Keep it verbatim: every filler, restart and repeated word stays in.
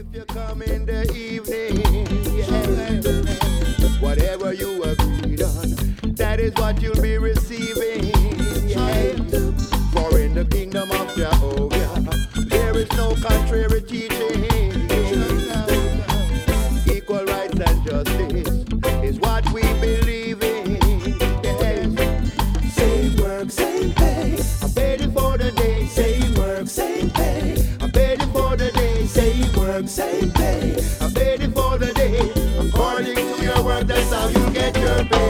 If you come in the evening, yeah, whatever you agreed on, that is what you'll be receiving. Yeah. For in the kingdom of Jehovah, there is no contrary teaching. Equal rights and justice is what we believe in. Yeah. Same work, same pay. I'm ready for the day. Same work, same pay. I'm ready for the day. Same work, same pay. I'm ready for the day. According to your work, that's how you get your pay.